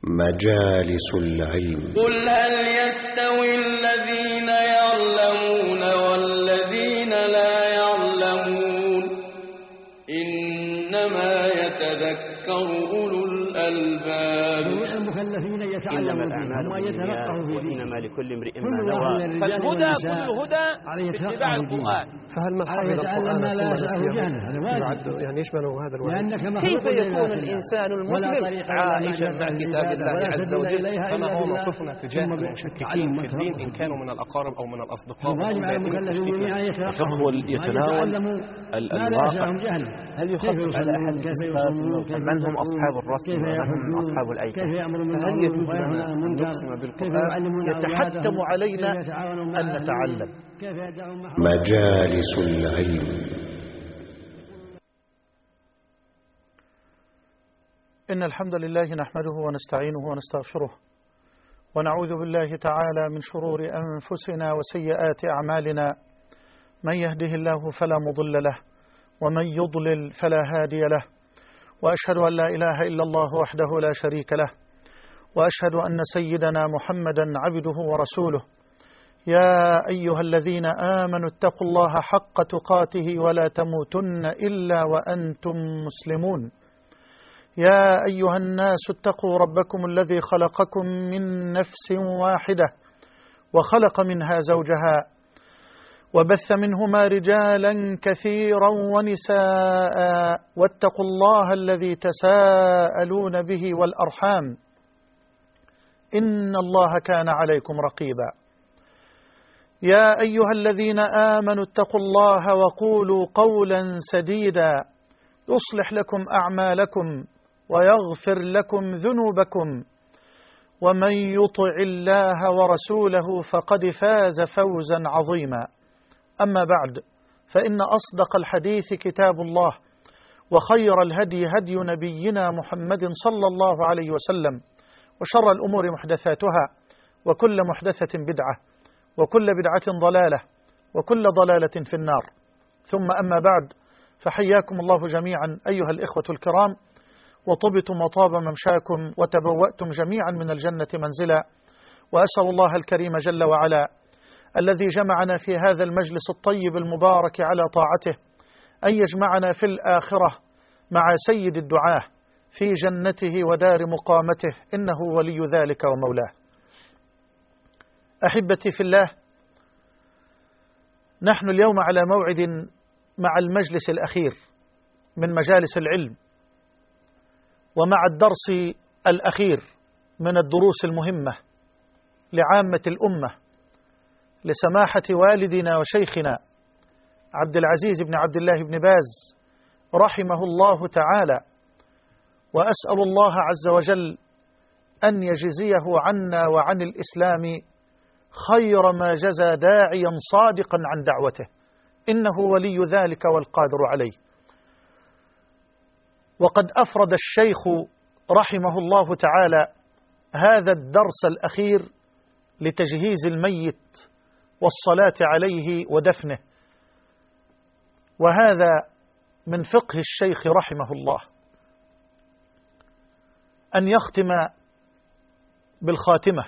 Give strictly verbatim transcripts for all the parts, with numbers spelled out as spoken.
مجالس العلم. قل هل يستوي الذين يعلمون والذين لا يعلمون إنما يتذكر أولو الألباب. المكلفين يتعلمون فيه وما يتفقهوا فيه وإنما لكل امرئ ما كل نوى. فالهدى كل الهدى باتباع القرآن. فهل من حفظ القرآن ما لا يسعه جهله يعني يشمل هذا الوعد؟ كيف يكون الإنسان المسلم عائشا مع كتاب الله عز وجل؟ فما هو موقفنا تجاه المشككين في الدين إن كانوا من الأقارب أو من الأصدقاء؟ الواجب على المكلفين جميعا الفقه يتناول الواقع. هل يخفف على أحد الصفات؟ من هم أصحاب الرسم ومن هم أصحاب الأيكة؟ هل يجوز لنا أن نقسم بالقرآن؟ يتحتم علينا أن نتعلم. مجالس العلم. إن الحمد لله نحمده ونستعينه ونستغفره ونعوذ بالله تعالى من شرور أنفسنا وسيئات أعمالنا. من يهده الله فلا مضل له ومن يضلل فلا هادي له، وأشهد أن لا إله إلا الله وحده لا شريك له، وأشهد أن سيدنا محمدا عبده ورسوله. يا أيها الذين آمنوا اتقوا الله حق تقاته ولا تموتن إلا وأنتم مسلمون. يا أيها الناس اتقوا ربكم الذي خلقكم من نفس واحدة وخلق منها زوجها وبث منهما رجالا كثيرا ونساء واتقوا الله الذي تساءلون به والأرحام إن الله كان عليكم رقيبا. يا أيها الذين آمنوا اتقوا الله وقولوا قولا سديدا يصلح لكم أعمالكم ويغفر لكم ذنوبكم، ومن يطع الله ورسوله فقد فاز فوزا عظيما. أما بعد، فإن أصدق الحديث كتاب الله، وخير الهدي هدي نبينا محمد صلى الله عليه وسلم، وشر الأمور محدثاتها، وكل محدثة بدعة، وكل بدعة ضلالة، وكل ضلالة في النار. ثم أما بعد، فحياكم الله جميعا أيها الإخوة الكرام، وطبتم وطاب ممشاكم وتبوأتم جميعا من الجنة منزلا. وأسأل الله الكريم جل وعلا الذي جمعنا في هذا المجلس الطيب المبارك على طاعته أن يجمعنا في الآخرة مع سيد الدعاة في جنته ودار مقامته، إنه ولي ذلك ومولاه. أحبتي في الله، نحن اليوم على موعد مع المجلس الأخير من مجالس العلم، ومع الدرس الأخير من الدروس المهمة لعامة الأمة، لسماحة والدنا وشيخنا عبد العزيز بن عبد الله بن باز رحمه الله تعالى. وأسأل الله عز وجل أن يجزيه عنا وعن الإسلام خير ما جزى داعيا صادقا عن دعوته، إنه ولي ذلك والقادر عليه. وقد أفرد الشيخ رحمه الله تعالى هذا الدرس الأخير لتجهيز الميت والصلاة عليه ودفنه، وهذا من فقه الشيخ رحمه الله أن يختم بالخاتمة.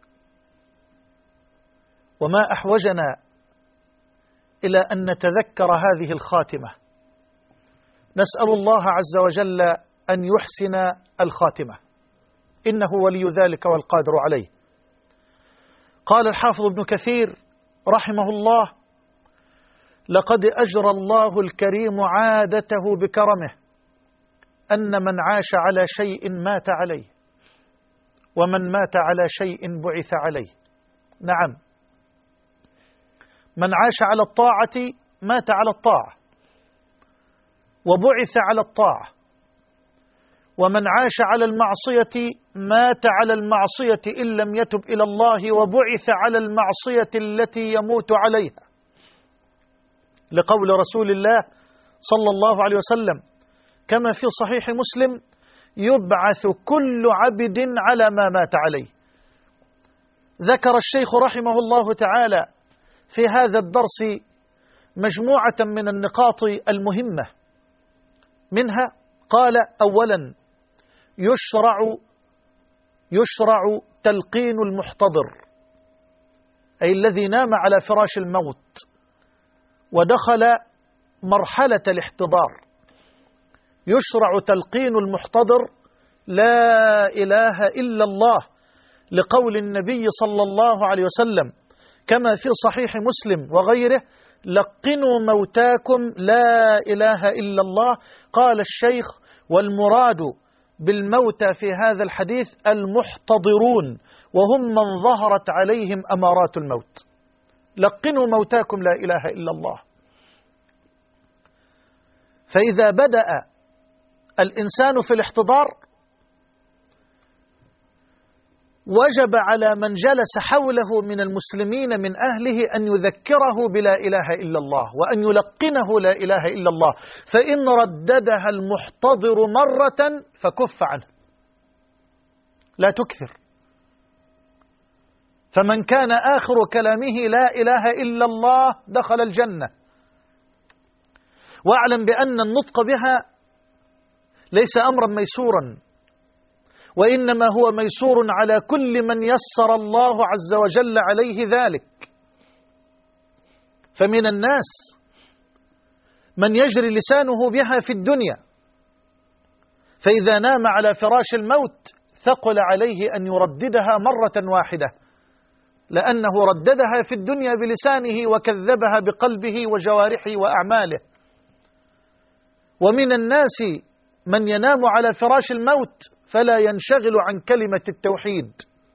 وما أحوجنا إلى أن نتذكر هذه الخاتمة. نسأل الله عز وجل أن يحسن الخاتمة، إنه ولي ذلك والقادر عليه. قال الحافظ ابن كثير رحمه الله: لقد أجرى الله الكريم عادته بكرمه أن من عاش على شيء مات عليه، ومن مات على شيء بعث عليه. نعم، من عاش على الطاعة مات على الطاعة وبعث على الطاعة، ومن عاش على المعصية مات على المعصية إن لم يتب إلى الله، وبعث على المعصية التي يموت عليها، لقول رسول الله صلى الله عليه وسلم كما في صحيح مسلم: يبعث كل عبد على ما مات عليه. ذكر الشيخ رحمه الله تعالى في هذا الدرس مجموعة من النقاط المهمة، منها قال: أولا، يشرع يشرع تلقين المحتضر، أي الذي نام على فراش الموت ودخل مرحلة الاحتضار، يشرع تلقين المحتضر لا إله إلا الله، لقول النبي صلى الله عليه وسلم كما في صحيح مسلم وغيره: لقنوا موتاكم لا إله إلا الله. قال الشيخ: والمراد بالموتى في هذا الحديث المحتضرون، وهم من ظهرت عليهم أمارات الموت. لقنوا موتاكم لا إله إلا الله. فإذا بدأ الإنسان في الاحتضار وجب على من جلس حوله من المسلمين من أهله أن يذكره بلا إله إلا الله، وأن يلقنه لا إله إلا الله، فإن رددها المحتضر مرة فكف عنه، لا تكثر. فمن كان آخر كلامه لا إله إلا الله دخل الجنة. واعلم بأن النطق بها ليس أمرا ميسورا، وإنما هو ميسور على كل من يسر الله عز وجل عليه ذلك. فمن الناس من يجري لسانه بها في الدنيا، فإذا نام على فراش الموت ثقل عليه أن يرددها مرة واحدة، لأنه رددها في الدنيا بلسانه وكذبها بقلبه وجوارحه وأعماله. ومن الناس من ينام على فراش الموت فلا ينشغل عن كلمة التوحيد.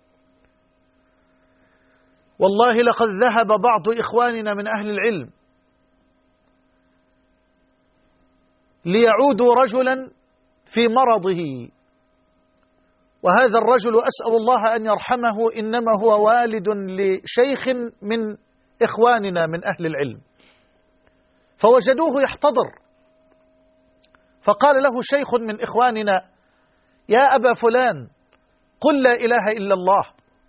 والله لقد ذهب بعض إخواننا من أهل العلم ليعودوا رجلا في مرضه، وهذا الرجل أسأل الله أن يرحمه، إنما هو والد لشيخ من إخواننا من أهل العلم، فوجدوه يحتضر، فقال له شيخ من إخواننا: يا أبا فلان قل لا إله إلا الله.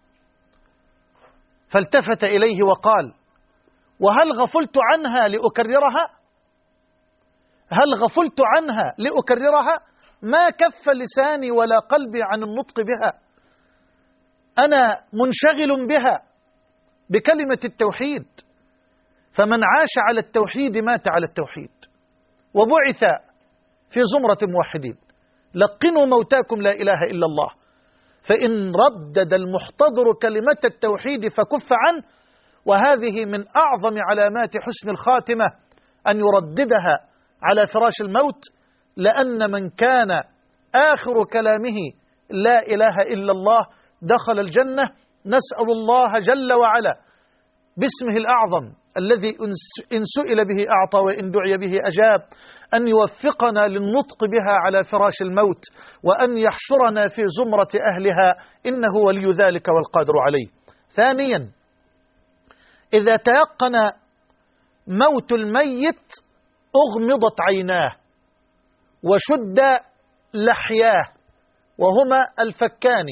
فالتفت إليه وقال: وهل غفلت عنها لأكررها؟ هل غفلت عنها لأكررها؟ ما كف لساني ولا قلبي عن النطق بها، أنا منشغل بها بكلمة التوحيد. فمن عاش على التوحيد مات على التوحيد وبعث في زمرة موحدين. لقنوا موتاكم لا إله إلا الله، فإن ردد المحتضر كلمة التوحيد فكف عنه. وهذه من أعظم علامات حسن الخاتمة أن يرددها على فراش الموت، لأن من كان آخر كلامه لا إله إلا الله دخل الجنة. نسأل الله جل وعلا باسمه الأعظم الذي إن سئل به أعطى وإن دعي به أجاب أن يوفقنا للنطق بها على فراش الموت، وأن يحشرنا في زمرة أهلها، إنه ولي ذلك والقادر عليه. ثانيا، إذا تيقن موت الميت أغمضت عيناه وشد لحياه، وهما الفكان،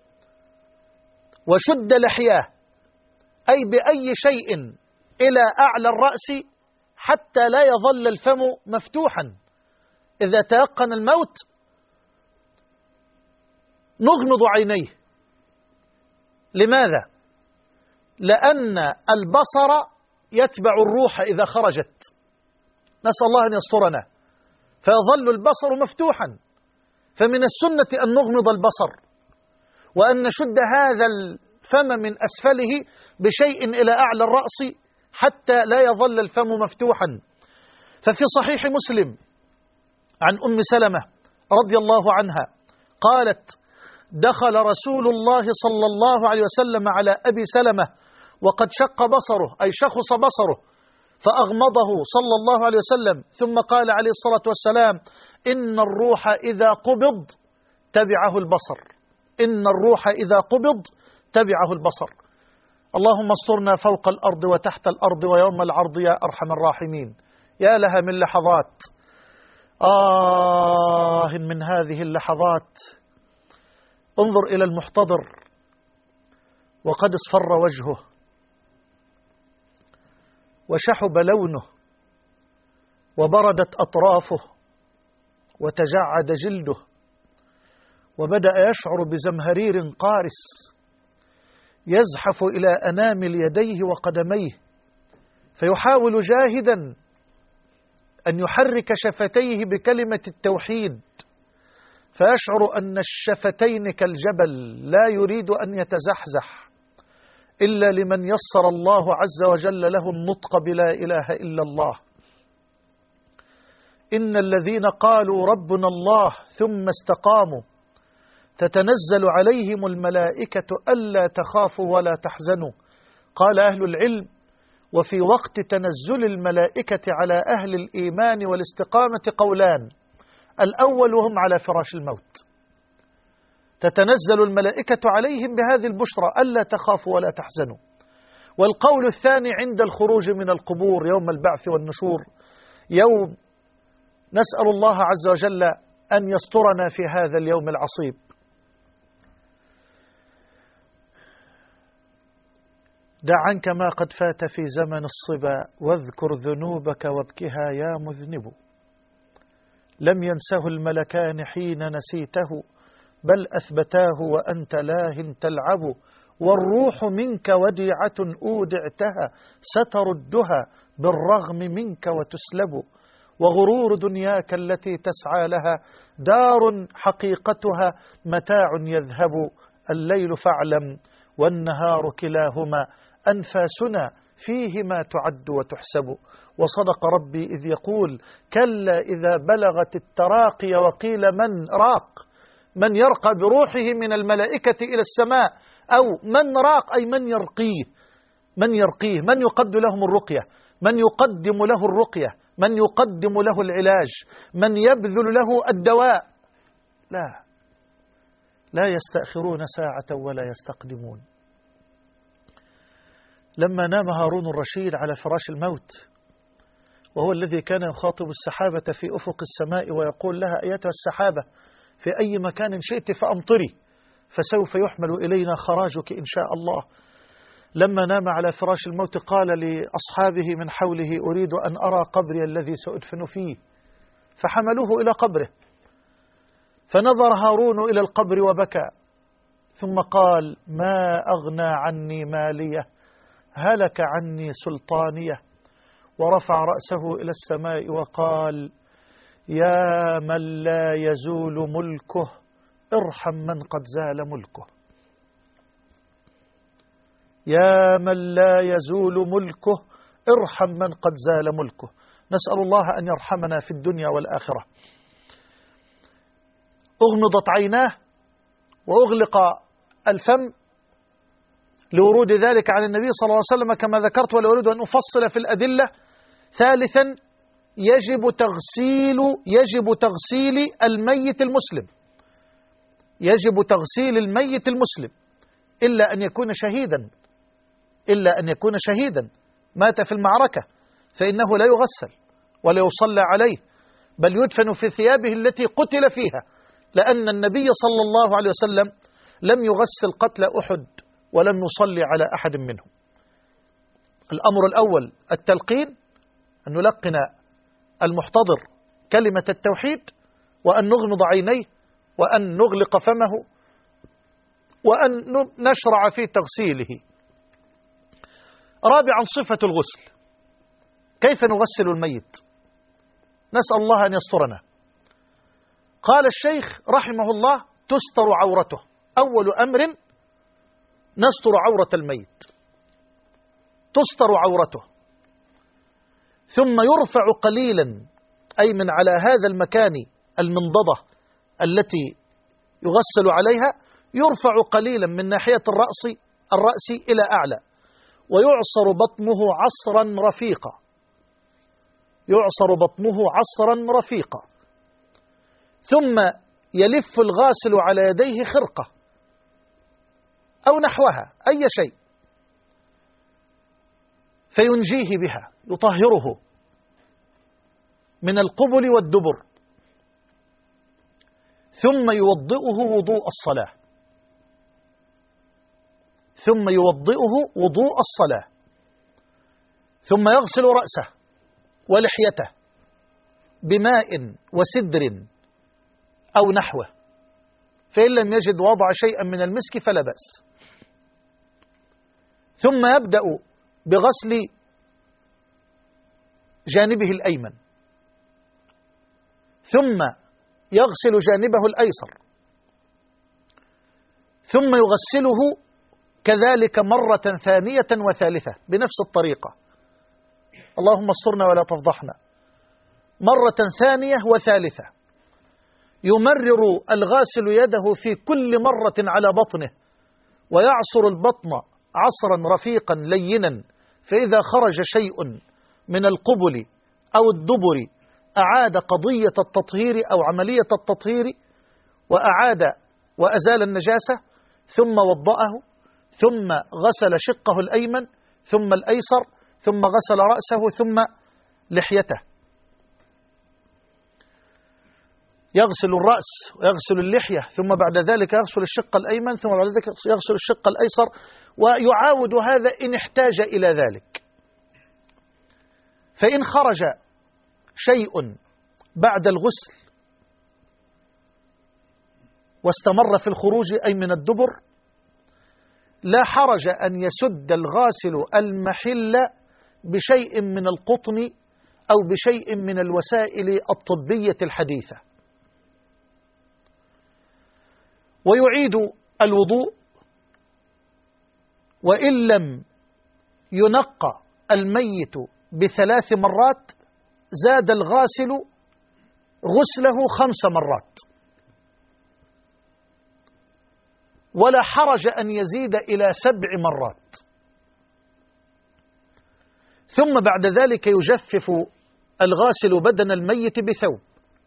وشد لحياه أي بأي شيء إلى أعلى الرأس حتى لا يظل الفم مفتوحا. إذا تيقن الموت نغمض عينيه. لماذا؟ لأن البصر يتبع الروح إذا خرجت، نسأل الله أن يسترنا، فيظل البصر مفتوحا. فمن السنة أن نغمض البصر، وأن نشد هذا الفم من أسفله بشيء إلى أعلى الرأس حتى لا يظل الفم مفتوحا. ففي صحيح مسلم عن أم سلمة رضي الله عنها قالت: دخل رسول الله صلى الله عليه وسلم على أبي سلمة وقد شق بصره، أي شخص بصره، فأغمضه صلى الله عليه وسلم، ثم قال عليه الصلاة والسلام: إن الروح إذا قبض تبعه البصر، إن الروح إذا قبض تبعه البصر. اللهم استرنا فوق الأرض وتحت الأرض ويوم العرض يا أرحم الراحمين. يا لها من لحظات، آه من هذه اللحظات. انظر إلى المحتضر وقد اصفر وجهه وشحب لونه وبردت أطرافه وتجعد جلده وبدأ يشعر بزمهرير قارس يزحف إلى أنامل يديه وقدميه، فيحاول جاهدا أن يحرك شفتيه بكلمة التوحيد، فيشعر أن الشفتين كالجبل لا يريد أن يتزحزح إلا لمن يسر الله عز وجل له النطق بلا إله إلا الله. إن الذين قالوا ربنا الله ثم استقاموا تتنزل عليهم الملائكة ألا تخافوا ولا تحزنوا. قال أهل العلم: وفي وقت تنزل الملائكة على أهل الإيمان والاستقامة قولان: الأول وهم على فراش الموت، تتنزل الملائكة عليهم بهذه البشرى ألا تخافوا ولا تحزنوا. والقول الثاني عند الخروج من القبور يوم البعث والنشور، يوم نسأل الله عز وجل أن يسترنا في هذا اليوم العصيب. دع عنك ما قد فات في زمن الصبا، واذكر ذنوبك وابكها يا مذنب. لم ينسه الملكان حين نسيته، بل أثبتاه وأنت لاه تلعب. والروح منك وديعة أودعتها، ستردها بالرغم منك وتسلب. وغرور دنياك التي تسعى لها، دار حقيقتها متاع يذهب. الليل فاعلم والنهار كلاهما، أنفاسنا فيهما تعد وتحسب. وصدق ربي إذ يقول: كلا إذا بلغت التراقي وقيل من راق، من يرقى بروحه من الملائكة إلى السماء، أو من راق أي من يرقيه، من يرقيه، من يقد لهم الرقية، من يقدم له الرقية، من يقدم له العلاج، من يبذل له الدواء. لا لا يستأخرون ساعة ولا يستقدمون. لما نام هارون الرشيد على فراش الموت، وهو الذي كان يخاطب السحابة في أفق السماء ويقول لها: أيتها السحابة في أي مكان شئت فأمطري، فسوف يحمل إلينا خراجك إن شاء الله. لما نام على فراش الموت قال لأصحابه من حوله: أريد أن أرى قبري الذي سأدفن فيه، فحملوه إلى قبره، فنظر هارون إلى القبر وبكى، ثم قال: ما أغنى عني مالية، هلك عني سلطانية. ورفع رأسه إلى السماء وقال: يا من لا يزول ملكه، ارحم من قد زال ملكه. يا من لا يزول ملكه، ارحم من قد زال ملكه. نسأل الله أن يرحمنا في الدنيا والآخرة. أغمضت عيناه وأغلق الفم لورود ذلك عن النبي صلى الله عليه وسلم كما ذكرت، ولا أريد أن أفصل في الأدلة. ثالثا، يجب تغسيل يجب تغسيل الميت المسلم، يجب تغسيل الميت المسلم إلا أن يكون شهيدا، إلا أن يكون شهيدا مات في المعركة، فإنه لا يغسل ولا يصلى عليه، بل يدفن في ثيابه التي قتل فيها، لأن النبي صلى الله عليه وسلم لم يغسل قتل أحد ولم يصلي على أحد منهم. الأمر الأول التلقين، أن نلقن المحتضر كلمة التوحيد، وأن نغمض عينيه، وأن نغلق فمه، وأن نشرع في تغسيله. رابعا صفة الغسل، كيف نغسل الميت؟ نسأل الله أن يسترنا. قال الشيخ رحمه الله: تستر عورته. أول أمر نستر عورة الميت، تستر عورته، ثم يرفع قليلا، أي من على هذا المكان المنضدة التي يغسل عليها، يرفع قليلا من ناحية الرأس الرأس إلى أعلى، ويعصر بطنه عصرا رفيقا، يعصر بطنه عصرا رفيقا، ثم يلف الغاسل على يديه خرقة أو نحوها، أي شيء، فينجيه بها، يطهره من القبل والدبر، ثم يوضئه وضوء الصلاة، ثم يوضئه وضوء الصلاة، ثم يغسل رأسه ولحيته بماء وسدر أو نحوه، فإن لم يجد وضع شيئا من المسك فلا بأس. ثم يبدأ بغسل جانبه الأيمن، ثم يغسل جانبه الأيسر، ثم يغسله كذلك مرة ثانية وثالثة بنفس الطريقة، اللهم استرنا ولا تفضحنا، مرة ثانية وثالثة. يمرر الغاسل يده في كل مرة على بطنه ويعصر البطن عصرا رفيقا لينا، فإذا خرج شيء من القبل أو الدبر أعاد قضية التطهير أو عملية التطهير وأعاد وأزال النجاسة، ثم وضأه، ثم غسل شقه الأيمن ثم الأيسر، ثم غسل رأسه ثم لحيته. يغسل الرأس ويغسل اللحية، ثم بعد ذلك يغسل الشق الأيمن، ثم بعد ذلك يغسل الشق الأيسر، ويعاود هذا إن احتاج إلى ذلك. فإن خرج شيء بعد الغسل واستمر في الخروج أي من الدبر، لا حرج أن يسد الغاسل المحل بشيء من القطن أو بشيء من الوسائل الطبية الحديثة، ويعيد الوضوء. وإن لم ينقى الميت بثلاث مرات زاد الغاسل غسله خمس مرات، ولا حرج أن يزيد إلى سبع مرات. ثم بعد ذلك يجفف الغاسل بدن الميت بثوب،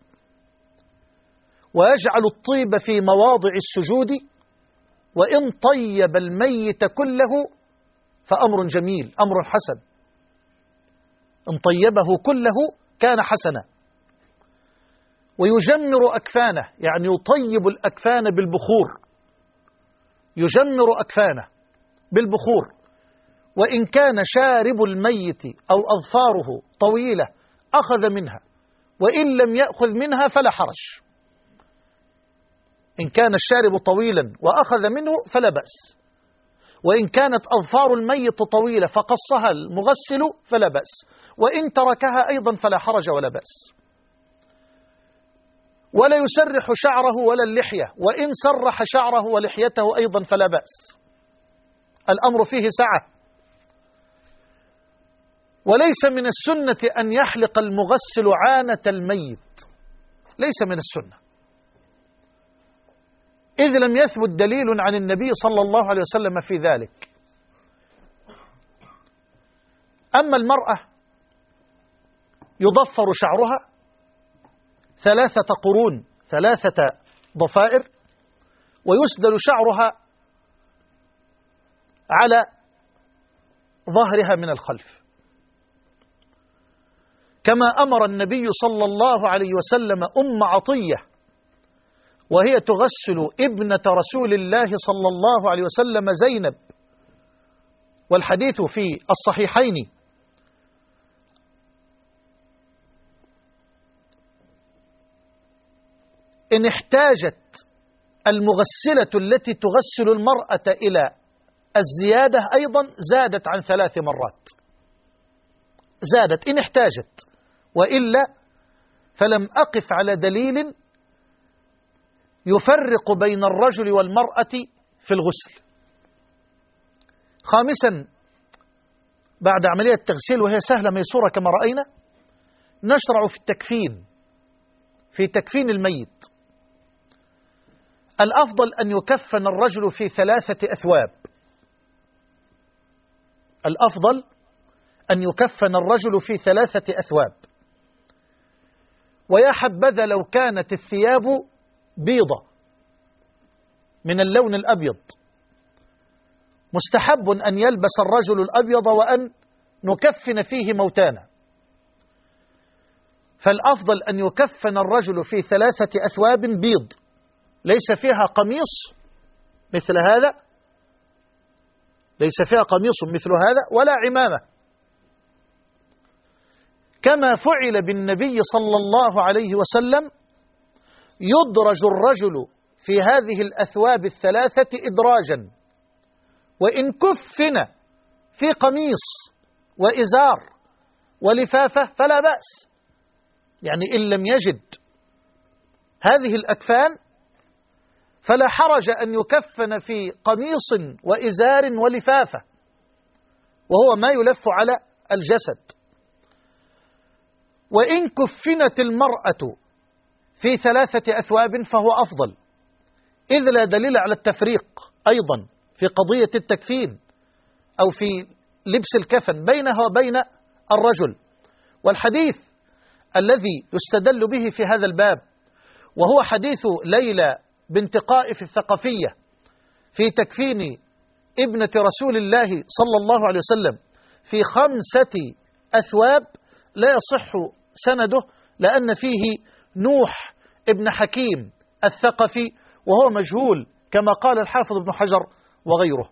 ويجعل الطيب في مواضع السجود، وإن طيب الميت كله فأمر جميل، أمر حسن، إن طيبه كله كان حسنا. ويجمر أكفانه، يعني يطيب الأكفان بالبخور، يجمر أكفانه بالبخور. وإن كان شارب الميت أو أظفاره طويلة أخذ منها، وإن لم يأخذ منها فلا حرج. إن كان الشارب طويلا وأخذ منه فلا بأس، وإن كانت أظفار الميت طويلة فقصها المغسل فلا بأس، وإن تركها أيضا فلا حرج ولا بأس. ولا يسرح شعره ولا اللحية، وإن سرح شعره ولحيته أيضا فلا بأس، الأمر فيه سعة. وليس من السنة أن يحلق المغسل عانة الميت، ليس من السنة، إذ لم يثبت دليل عن النبي صلى الله عليه وسلم في ذلك. أما المرأة يضفر شعرها ثلاثة قرون، ثلاثة ضفائر، ويسدل شعرها على ظهرها من الخلف، كما أمر النبي صلى الله عليه وسلم أم عطية وهي تغسل ابنة رسول الله صلى الله عليه وسلم زينب، والحديث في الصحيحين، إن احتاجت المغسلة التي تغسل المرأة إلى الزيادة أيضا زادت عن ثلاث مرات، زادت إن احتاجت، وإلا فلم أقف على دليل يفرق بين الرجل والمرأة في الغسل. خامسا، بعد عملية التغسيل وهي سهلة ميسورة كما رأينا، نشرع في التكفين، في تكفين الميت. الأفضل أن يكفن الرجل في ثلاثة أثواب، الأفضل أن يكفن الرجل في ثلاثة أثواب، ويا حبذا لو كانت الثياب بيضة من اللون الأبيض. مستحب أن يلبس الرجل الأبيض وأن نكفن فيه موتانا، فالأفضل أن يكفن الرجل في ثلاثة أثواب بيض ليس فيها قميص مثل هذا، ليس فيها قميص مثل هذا ولا عمامة، كما فعل بالنبي صلى الله عليه وسلم. يدرج الرجل في هذه الأثواب الثلاثة إدراجا، وإن كفن في قميص وإزار ولفافة فلا بأس، يعني إن لم يجد هذه الأكفان فلا حرج أن يكفن في قميص وإزار ولفافة، وهو ما يلف على الجسد. وإن كفنت المرأة في ثلاثة أثواب فهو أفضل، إذ لا دليل على التفريق أيضا في قضية التكفين أو في لبس الكفن بينها وبين الرجل. والحديث الذي يستدل به في هذا الباب وهو حديث ليلى بنت قائف الثقفية في تكفين ابنة رسول الله صلى الله عليه وسلم في خمسة أثواب لا يصح سنده، لأن فيه نوح ابن حكيم الثقفي وهو مجهول كما قال الحافظ ابن حجر وغيره.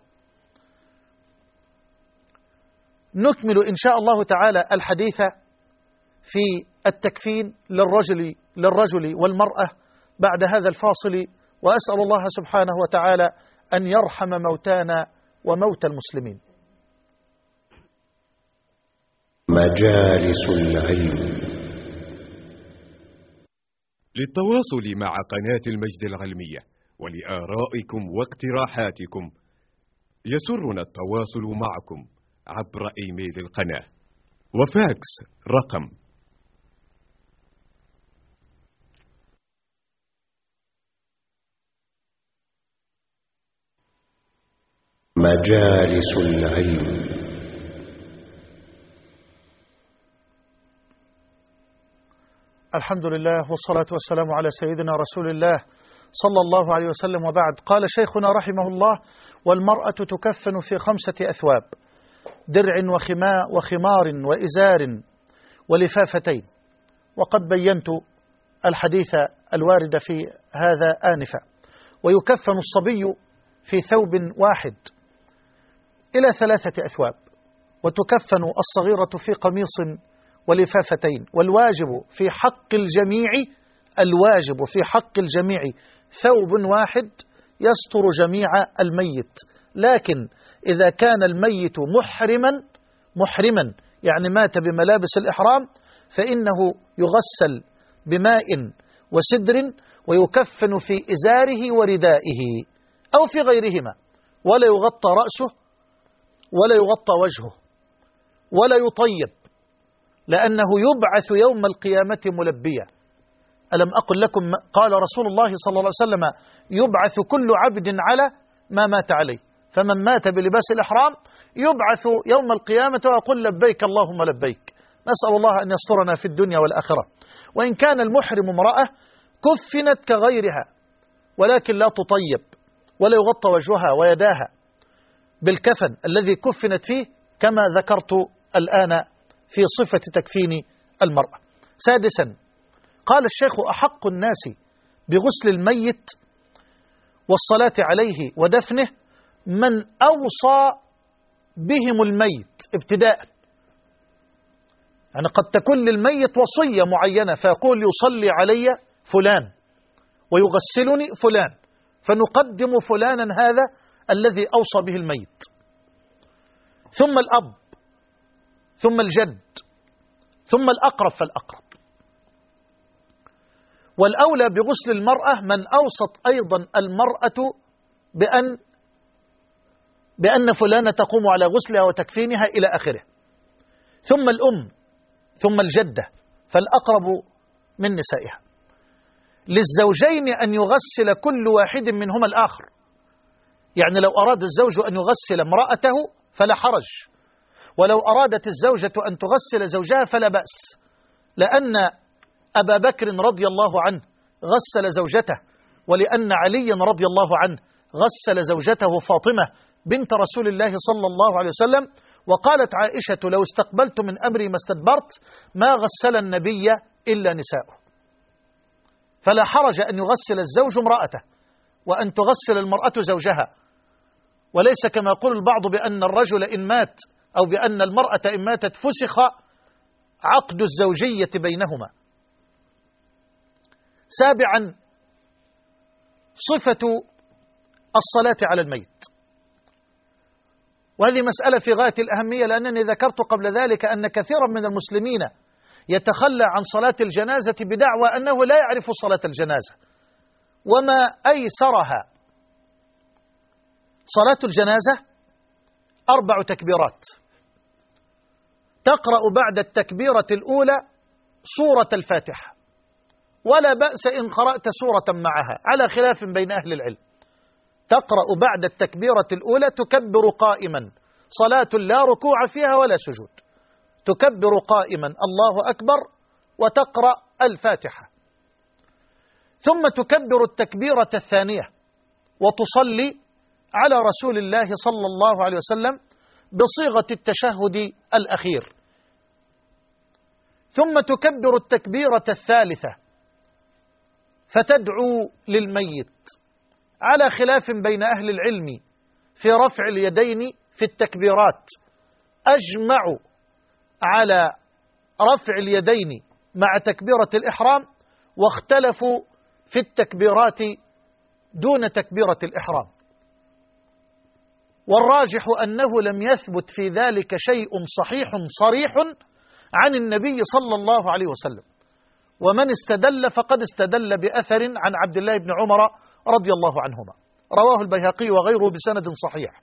نكمل إن شاء الله تعالى الحديث في التكفين للرجل للرجل والمرأة بعد هذا الفاصل، وأسأل الله سبحانه وتعالى أن يرحم موتانا وموتى المسلمين. مجالس العلم. للتواصل مع قناة المجد العلمية ولآرائكم واقتراحاتكم يسرنا التواصل معكم عبر إيميل القناة وفاكس رقم مجالس العلم. الحمد لله والصلاة والسلام على سيدنا رسول الله صلى الله عليه وسلم، وبعد. قال شيخنا رحمه الله: والمرأة تكفن في خمسة أثواب: درع وخماء وخمار وإزار ولفافتين. وقد بينت الحديث الوارد في هذا آنفا. ويكفن الصبي في ثوب واحد إلى ثلاثة أثواب، وتكفن الصغيرة في قميص ولفافتين. والواجب في حق الجميع الواجب في حق الجميع ثوب واحد يستر جميع الميت. لكن إذا كان الميت محرما محرما يعني مات بملابس الإحرام، فإنه يغسل بماء وسدر ويكفن في إزاره وردائه أو في غيرهما، ولا يغطى رأسه ولا يغطى وجهه ولا يطيب، لأنه يبعث يوم القيامة ملبيا. ألم أقل لكم قال رسول الله صلى الله عليه وسلم: يبعث كل عبد على ما مات عليه، فمن مات بلباس الإحرام يبعث يوم القيامة ويقول لبيك اللهم لبيك. نسأل الله أن يسترنا في الدنيا والآخرة. وإن كان المحرم امرأة كفنت كغيرها، ولكن لا تطيب ولا يغطى وجهها ويداها بالكفن الذي كفنت فيه، كما ذكرت الآن في صفة تكفين المرأة. سادسا، قال الشيخ: أحق الناس بغسل الميت والصلاة عليه ودفنه من أوصى بهم الميت ابتداء. يعني قد تكون للميت وصية معينة، فيقول: يصلي علي فلان ويغسلني فلان، فنقدم فلانا هذا الذي أوصى به الميت، ثم الأب، ثم الجد، ثم الأقرب فالأقرب. والأولى بغسل المرأة من أوصت أيضا المرأة بأن بأن فلانة تقوم على غسلها وتكفينها إلى آخره، ثم الأم، ثم الجدة، فالأقرب من نسائها. للزوجين أن يغسل كل واحد منهما الآخر، يعني لو أراد الزوج أن يغسل امرأته فلا حرج، ولو أرادت الزوجة أن تغسل زوجها فلا بأس، لأن أبا بكر رضي الله عنه غسل زوجته، ولأن علي رضي الله عنه غسل زوجته فاطمة بنت رسول الله صلى الله عليه وسلم. وقالت عائشة: لو استقبلت من أمري ما استدبرت ما غسل النبي إلا نساؤه. فلا حرج أن يغسل الزوج امرأته وأن تغسل المرأة زوجها، وليس كما يقول البعض بأن الرجل إن مات أو بأن المرأة إن ماتت فسخ عقد الزوجية بينهما. سابعا، صفة الصلاة على الميت، وهذه مسألة في غاية الأهمية، لأنني ذكرت قبل ذلك أن كثيرا من المسلمين يتخلى عن صلاة الجنازة بدعوى أنه لا يعرف صلاة الجنازة، وما أيسرها. صلاة الجنازة أربع تكبيرات، تقرأ بعد التكبيرة الأولى سورة الفاتحة، ولا بأس إن قرأت سورة معها على خلاف بين أهل العلم. تقرأ بعد التكبيرة الأولى تكبر قائما، صلاة لا ركوع فيها ولا سجود، تكبر قائما الله أكبر وتقرأ الفاتحة، ثم تكبر التكبيرة الثانية وتصلي على رسول الله صلى الله عليه وسلم بصيغة التشهد الأخير، ثم تكبر التكبيرة الثالثة فتدعو للميت، على خلاف بين أهل العلم في رفع اليدين في التكبيرات. أجمع على رفع اليدين مع تكبيرة الإحرام، واختلفوا في التكبيرات دون تكبيرة الإحرام، والراجح أنه لم يثبت في ذلك شيء صحيح صريح عن النبي صلى الله عليه وسلم، ومن استدل فقد استدل بأثر عن عبد الله بن عمر رضي الله عنهما، رواه البيهقي وغيره بسند صحيح.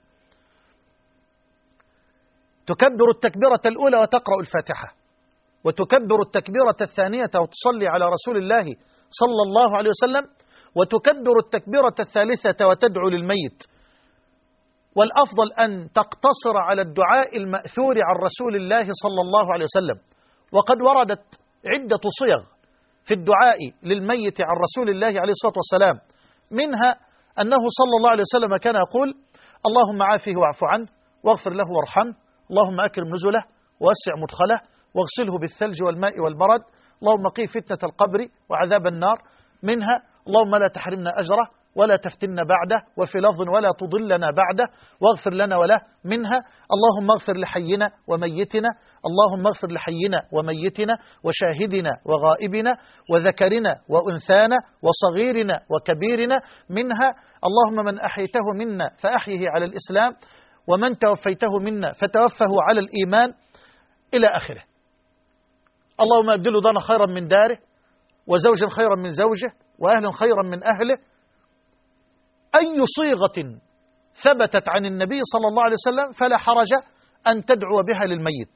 تكبر التكبيرة الأولى وتقرأ الفاتحة، وتكبر التكبيرة الثانية وتصلي على رسول الله صلى الله عليه وسلم، وتكبر التكبيرة الثالثة وتدعو للميت. والأفضل أن تقتصر على الدعاء المأثور عن رسول الله صلى الله عليه وسلم، وقد وردت عدة صيغ في الدعاء للميت عن رسول الله عليه الصلاة والسلام، منها أنه صلى الله عليه وسلم كان يقول: اللهم عافه واعف عنه واغفر له وارحمه، اللهم أكرم نزله ووسع مدخله واغسله بالثلج والماء والبرد، اللهم قي فتنة القبر وعذاب النار. منها اللهم لا تحرمنا أجره ولا تفتنا بعده، وفي لفظ ولا تضلنا بعده واغفر لنا وله. منها اللهم اغفر لحينا وميتنا، اللهم اغفر لحينا وميتنا وشاهدنا وغائبنا وذكرنا وأنثانا وصغيرنا وكبيرنا. منها اللهم من أحيته منا فأحيه على الإسلام، ومن توفيته منا فتوفه على الإيمان، إلى آخره. اللهم أبدله دارا خيرا من داره، وزوجا خيرا من زوجه، وأهلا خيرا من أهله. أي صيغة ثبتت عن النبي صلى الله عليه وسلم فلا حرج أن تدعو بها للميت.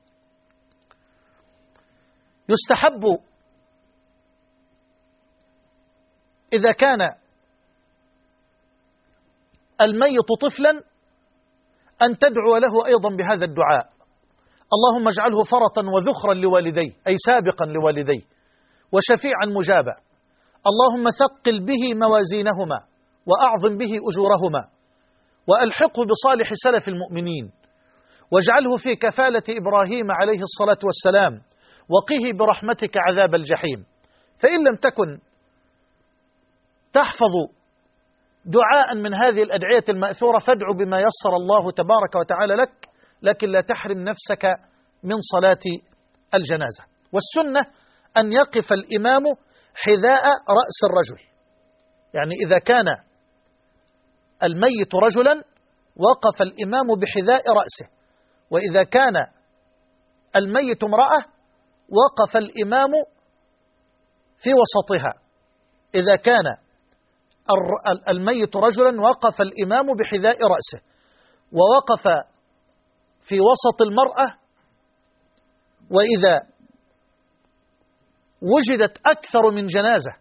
يستحب إذا كان الميت طفلا أن تدعو له أيضا بهذا الدعاء: اللهم اجعله فرطا وذخرا لوالديه، أي سابقا لوالديه، وشفيعا مجابا. اللهم ثقل به موازينهما وأعظم به أجورهما، وألحقه بصالح سلف المؤمنين، واجعله في كفالة إبراهيم عليه الصلاة والسلام، وقه برحمتك عذاب الجحيم. فإن لم تكن تحفظ دعاء من هذه الأدعية المأثورة فادع بما يسر الله تبارك وتعالى لك، لكن لا تحرم نفسك من صلاة الجنازة. والسنة أن يقف الإمام حذاء رأس الرجل، يعني إذا كان الميت رجلا وقف الإمام بحذاء رأسه، وإذا كان الميت امرأة وقف الإمام في وسطها. إذا كان الميت رجلا وقف الإمام بحذاء رأسه، ووقف في وسط المرأة. وإذا وجدت أكثر من جنازة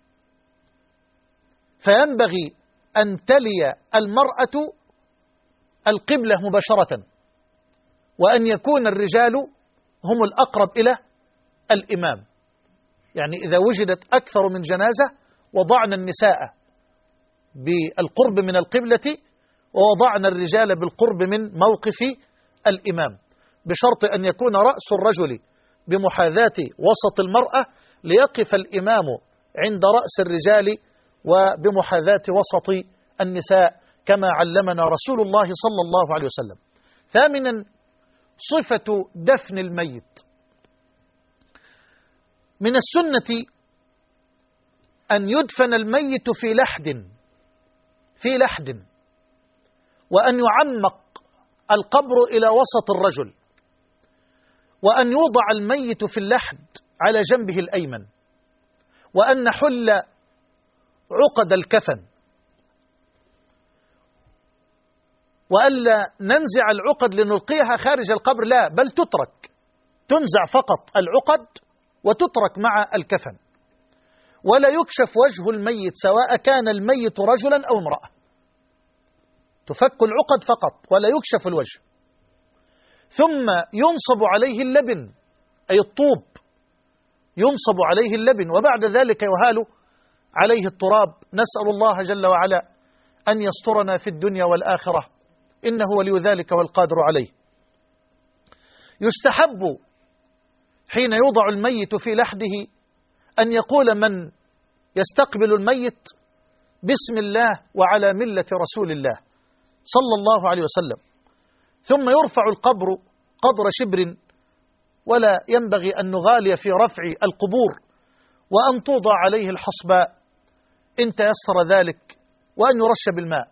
فينبغي أن تلي المرأة القبلة مباشرة، وأن يكون الرجال هم الأقرب إلى الإمام. يعني إذا وجدت أكثر من جنازة وضعنا النساء بالقرب من القبلة، ووضعنا الرجال بالقرب من موقف الإمام، بشرط أن يكون رأس الرجل بمحاذاة وسط المرأة، ليقف الإمام عند رأس الرجال وبمحاذاة وسط النساء، كما علمنا رسول الله صلى الله عليه وسلم. ثامنا، صفة دفن الميت. من السنة أن يدفن الميت في لحد في لحد وأن يعمق القبر إلى وسط الرجل، وأن يوضع الميت في اللحد على جنبه الأيمن، وأن نحل عقد الكفن، وألا ننزع العقد لنلقيها خارج القبر، لا، بل تترك، تنزع فقط العقد وتترك مع الكفن، ولا يكشف وجه الميت سواء كان الميت رجلا أو امرأة، تفك العقد فقط ولا يكشف الوجه. ثم ينصب عليه اللبن، أي الطوب، ينصب عليه اللبن، وبعد ذلك يهال عليه التراب. نسأل الله جل وعلا أن يسترنا في الدنيا والآخرة، إنه ولي ذلك والقادر عليه. يستحب حين يوضع الميت في لحده أن يقول من يستقبل الميت: بسم الله وعلى ملة رسول الله صلى الله عليه وسلم. ثم يرفع القبر قدر شبر، ولا ينبغي أن نغالي في رفع القبور، وأن توضع عليه الحصباء إن تيسر ذلك، وأن يرش بالماء.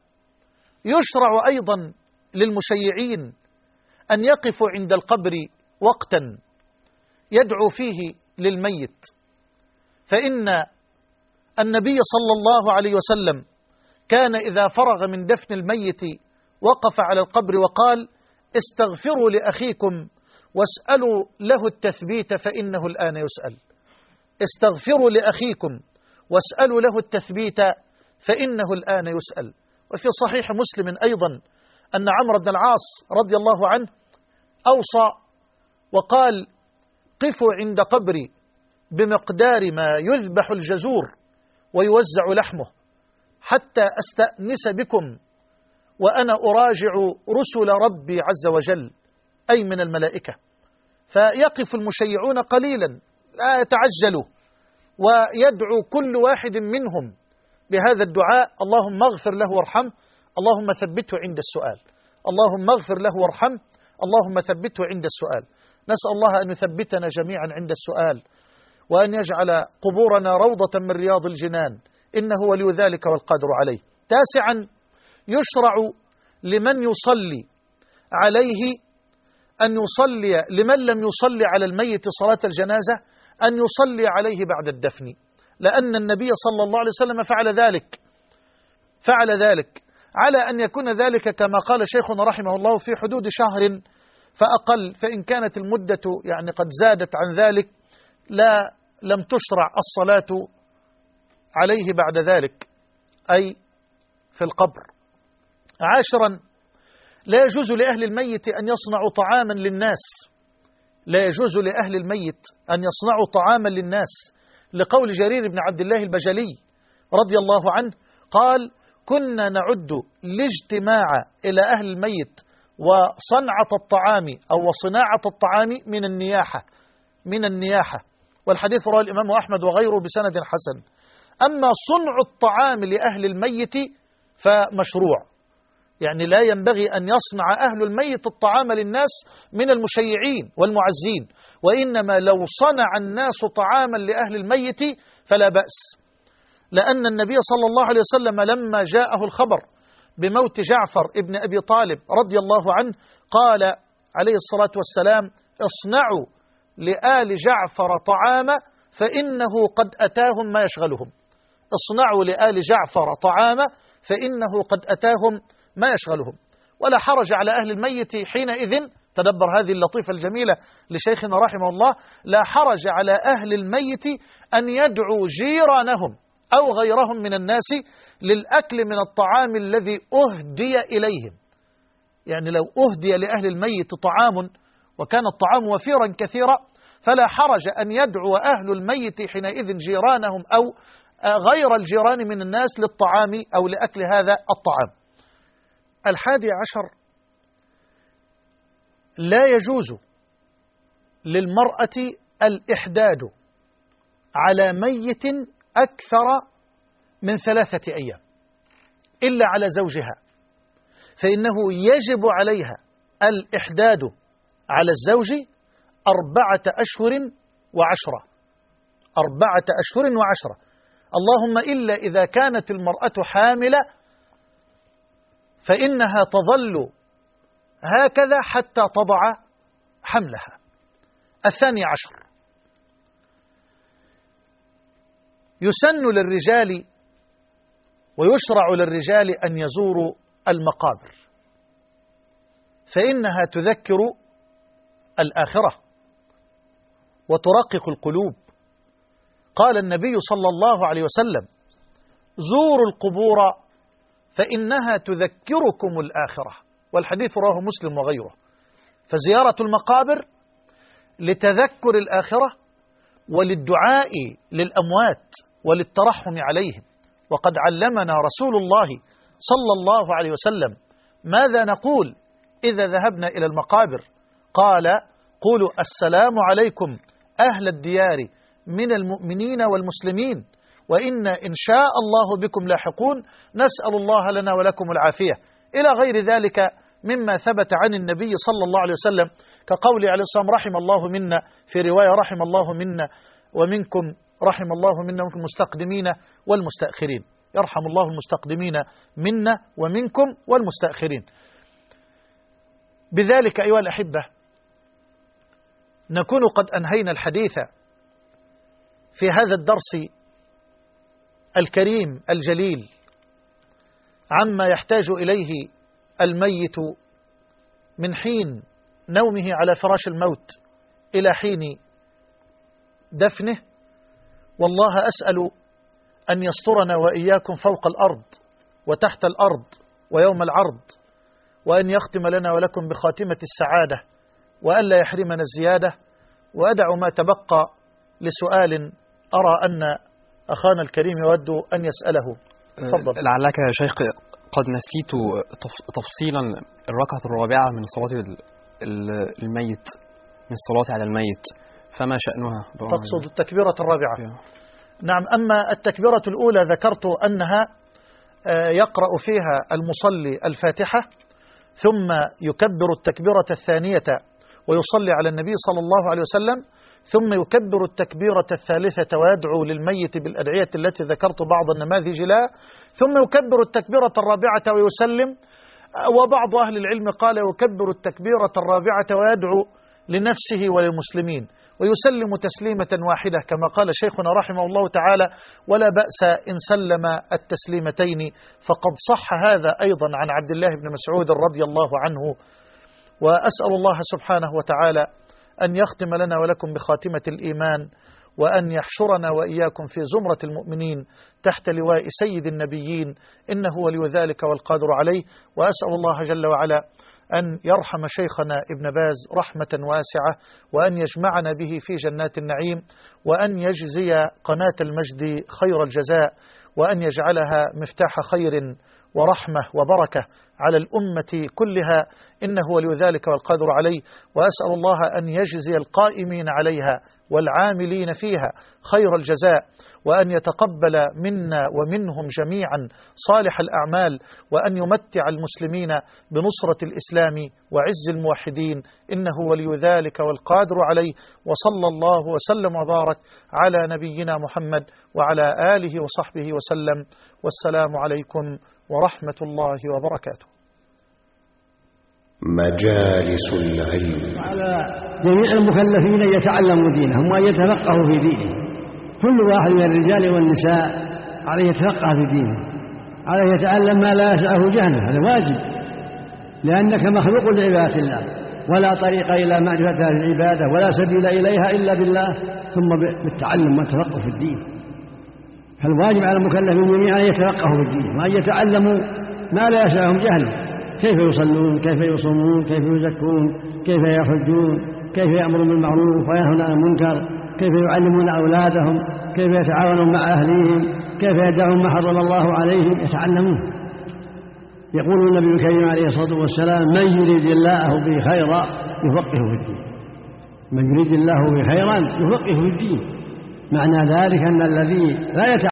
يشرع أيضا للمشيعين أن يقفوا عند القبر وقتا يدعو فيه للميت، فإن النبي صلى الله عليه وسلم كان إذا فرغ من دفن الميت وقف على القبر وقال: استغفروا لأخيكم واسألوا له التثبيت فإنه الآن يسأل. استغفروا لأخيكم واسألوا له التثبيت فإنه الآن يسأل. وفي صحيح مسلم أيضا أن عمرو بن العاص رضي الله عنه أوصى وقال: قفوا عند قبري بمقدار ما يذبح الجزور ويوزع لحمه حتى أستأنس بكم وأنا أراجع رسل ربي عز وجل، أي من الملائكة. فيقف المشيعون قليلا، لا يتعجلوا، ويدعو كل واحد منهم بهذا الدعاء: اللهم اغفر له وارحمه، اللهم ثبته عند السؤال، اللهم اغفر له وارحمه، اللهم ثبته عند السؤال. نسأل الله أن يثبتنا جميعا عند السؤال، وأن يجعل قبورنا روضة من رياض الجنان، إنه ولي ذلك والقادر عليه. تاسعا، يشرع لمن يصلي عليه أن يصلي لمن لم يصلي على الميت صلاة الجنازة أن يصلي عليه بعد الدفن، لأن النبي صلى الله عليه وسلم فعل ذلك فعل ذلك على أن يكون ذلك كما قال شيخنا رحمه الله في حدود شهر فأقل، فإن كانت المدة يعني قد زادت عن ذلك لا لم تشرع الصلاة عليه بعد ذلك، أي في القبر. عاشرا، لا يجوز لأهل الميت أن يصنعوا طعاما للناس، لا يجوز لأهل الميت أن يصنعوا طعاما للناس، لقول جرير بن عبد الله البجلي رضي الله عنه قال: كنا نعد الاجتماع إلى أهل الميت وصنعة الطعام أو وصناعة الطعام من النياحة من النياحة والحديث رواه الإمام أحمد وغيره بسند حسن. أما صنع الطعام لأهل الميت فمشروع، يعني لا ينبغي أن يصنع أهل الميت الطعام للناس من المشيعين والمعزين، وإنما لو صنع الناس طعاما لأهل الميت فلا بأس، لأن النبي صلى الله عليه وسلم لما جاءه الخبر بموت جعفر ابن أبي طالب رضي الله عنه قال عليه الصلاة والسلام: اصنعوا لآل جعفر طعاما فإنه قد أتاهم ما يشغلهم. اصنعوا لآل جعفر طعاما فإنه قد أتاهم ما يشغلهم. ولا حرج على أهل الميت حينئذ، تدبر هذه اللطيفة الجميلة لشيخنا رحمه الله، لا حرج على أهل الميت أن يدعوا جيرانهم أو غيرهم من الناس للأكل من الطعام الذي أهدي إليهم. يعني لو أهدي لأهل الميت طعام وكان الطعام وفيرا كثيرا فلا حرج أن يدعو أهل الميت حينئذ جيرانهم أو غير الجيران من الناس للطعام أو لأكل هذا الطعام. الحادي عشر، لا يجوز للمرأة الإحداد على ميت أكثر من ثلاثة أيام إلا على زوجها، فإنه يجب عليها الإحداد على الزوج أربعة أشهر وعشرة أربعة أشهر وعشرة اللهم إلا إذا كانت المرأة حاملة فإنها تظل هكذا حتى تضع حملها. الثاني عشر، يسن للرجال ويشرع للرجال أن يزوروا المقابر، فإنها تذكر الآخرة وترقق القلوب. قال النبي صلى الله عليه وسلم: زوروا القبور فإنها تذكركم الآخرة، والحديث رواه مسلم وغيره. فزيارة المقابر لتذكر الآخرة وللدعاء للأموات وللترحم عليهم. وقد علمنا رسول الله صلى الله عليه وسلم ماذا نقول إذا ذهبنا إلى المقابر. قال: قولوا السلام عليكم أهل الديار من المؤمنين والمسلمين وإنا إن شاء الله بكم لاحقون، نسأل الله لنا ولكم العافية، إلى غير ذلك مما ثبت عن النبي صلى الله عليه وسلم، كقول عليه الصلاة والسلام: رحم الله منا، في رواية رحم الله منا ومنكم، رحم الله منا ومنكم المستقدمين والمستأخرين. يرحم الله المستقدمين منا ومنكم والمستأخرين. بذلك أيها الأحبة نكون قد أنهينا الحديث في هذا الدرس الكريم الجليل عما يحتاج إليه الميت من حين نومه على فراش الموت إلى حين دفنه. والله أسأل أن يسترنا وإياكم فوق الأرض وتحت الأرض ويوم العرض، وأن يختم لنا ولكم بخاتمة السعادة، وألا يحرمنا الزيادة. وأدع ما تبقى لسؤال أرى أن أخانا الكريم يود أن يسأله. تفضل. لعلك يا شيخ قد نسيت تفصيلا الركعة الرابعة من صلاة الميت، من الصلاة على الميت، فما شأنها؟ تقصد التكبيرة الرابعة؟ نعم. أما التكبيرة الأولى ذكرت أنها يقرأ فيها المصلي الفاتحة، ثم يكبر التكبيرة الثانية ويصلي على النبي صلى الله عليه وسلم، ثم يكبر التكبيرة الثالثة ويدعو للميت بالأدعية التي ذكرت بعض النماذج لها، ثم يكبر التكبيرة الرابعة ويسلم. وبعض أهل العلم قال يكبر التكبيرة الرابعة ويدعو لنفسه وللمسلمين ويسلم تسليمة واحدة كما قال شيخنا رحمه الله تعالى: ولا بأس إن سلم التسليمتين. فقد صح هذا أيضا عن عبد الله بن مسعود رضي الله عنه. وأسأل الله سبحانه وتعالى أن يختم لنا ولكم بخاتمة الإيمان، وأن يحشرنا وإياكم في زمرة المؤمنين تحت لواء سيد النبيين، إنه ولي ذلك والقادر عليه. وأسأل الله جل وعلا أن يرحم شيخنا ابن باز رحمة واسعة، وأن يجمعنا به في جنات النعيم، وأن يجزي قناة المجد خير الجزاء، وأن يجعلها مفتاح خير ورحمة وبركة على الأمة كلها، إنه ولي ذلك والقادر عليه. وأسأل الله أن يجزي القائمين عليها والعاملين فيها خير الجزاء، وأن يتقبل منا ومنهم جميعا صالح الأعمال، وأن يمتع المسلمين بنصرة الإسلام وعز الموحدين، إنه ولي ذلك والقادر عليه. وصلى الله وسلم وبارك على نبينا محمد وعلى آله وصحبه وسلم، والسلام عليكم ورحمة الله وبركاته. مجالس العلم. على جميع المكلفين أن يتعلموا دينهم وأن يتفقهوا في دينهم. كل واحد من الرجال والنساء عليه يتفقه في دينه، عليه يتعلم ما لا يسعه جهله، هذا واجب، لأنك مخلوق لعبادة الله، ولا طريق إلى معرفة هذه العبادة ولا سبيل إليها إلا بالله، ثم بالتعلم والتفقه في الدين. فالواجب على المكلفين جميعا أن يتفقهوا في الدين وأن يتعلموا ما لا يسعهم جهله، كيف يصلون، كيف يصومون، كيف يزكون، كيف يحجون، كيف يأمرون بالمعروف وينهون عن المنكر، كيف يعلمون أولادهم، كيف يتعاونون مع أهليهم، كيف يدعون ما حرم الله عليهم، يتعلمون. يقول النبي الكريم عليه الصلاة والسلام: من يريد الله به خيرا يفقهه في الدين. من يريد الله به خيرا يفقهه في الدين. معنى ذلك أن الذي لا يتعلم